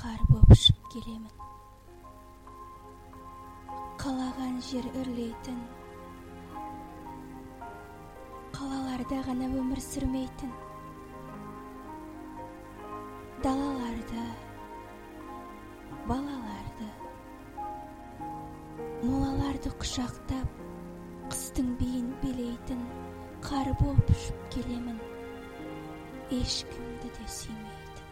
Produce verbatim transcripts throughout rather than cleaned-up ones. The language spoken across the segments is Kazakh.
қар боп ұшып келемін. Қалаған жер үрлейтін, қалаларда ғана өмір сүрмейтін, далаларды, балаларды, молаларды құшақтап, қыстың биін билейтін қар боп ұшып келемін, ешкімді де сүймейтін.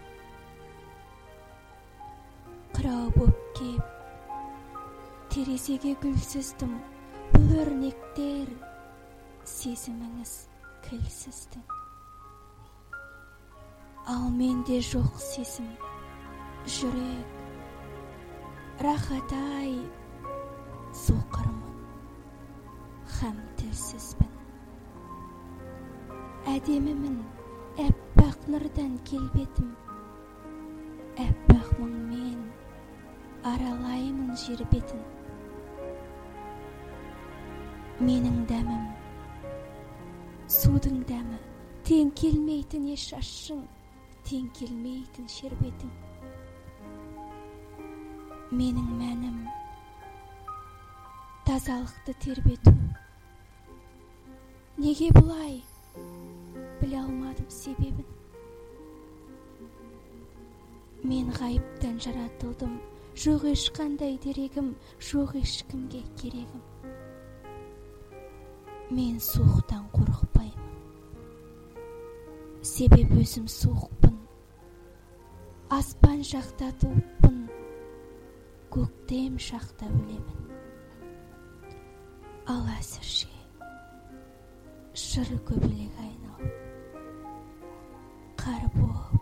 Қырау боп кеп, терезеге гүл сүздім, бұл өрнектер сезіміңіз кілсіздің. Ал менде жоқ сезім, жүрек, рахат-ай, соқырмын, һәм тілсізбін. Әдемімін, әппақ нұрдан келбетім, әппақ мұңмен аралаймын жер бетін. Менің дәмім, судың дәмі, тең келмейтін еш ашшың, тең келмейтін шербетің. Менің мәнім, тазалықты тербету. Неге бұлай? Біле алмадым себебін. Мен ғайыптан жаратылдым, жоқ ешқандай дерегім, жоқ ешкімге керегім. Мен суықтан қорықпаймын, себебі өзім суықпын. Аспан жақта туыппын, көктем жақта өлемін. Ал әзірше шыр көбелек айналып, қар боп